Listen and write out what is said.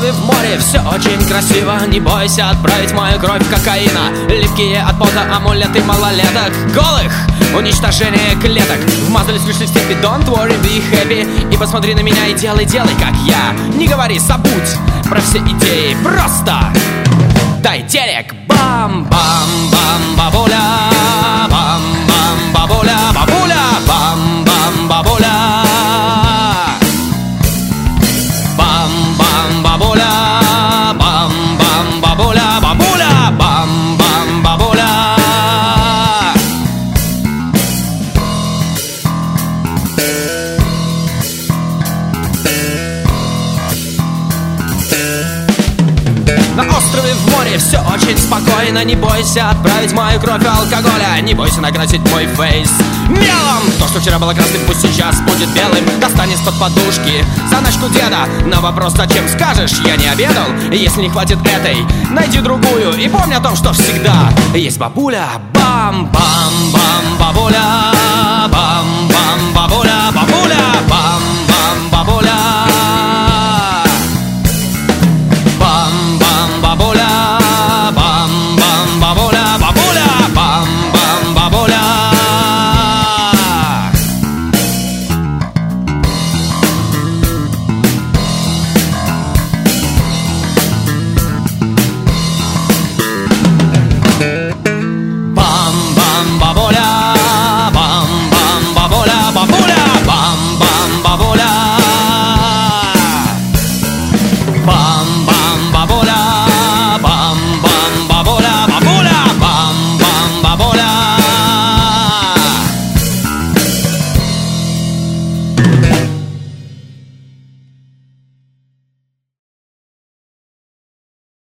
острове в море все очень красиво. Не бойся отправить мою кровь кокаина. Липкие от пота амулеты малолеток голых, уничтожение клеток. Вмазались, вышли в степи, don't worry, be happy. И посмотри на меня и делай, как я. Не говори, забудь про все идеи, просто дай телек. Бам-бам-бам, бабуля, бам-бам, бабуля, бабуля, бам-бам, бабуля, бам-бам, бабуля, бам-бам, бабуля, бабуля, бам-бам, бабуля. На острове в море все очень спокойно. Не бойся отправить мою кровь алкоголя. Не бойся накрасить мой фейс мелом. То, что вчера было красным, пусть сейчас будет белым. Достань из-под подушки заначку деда. На вопрос, зачем, скажешь, я не обедал. Если не хватит этой, найди другую. И помни о том, что всегда есть бабуля. Бам-бам-бам, бабуля.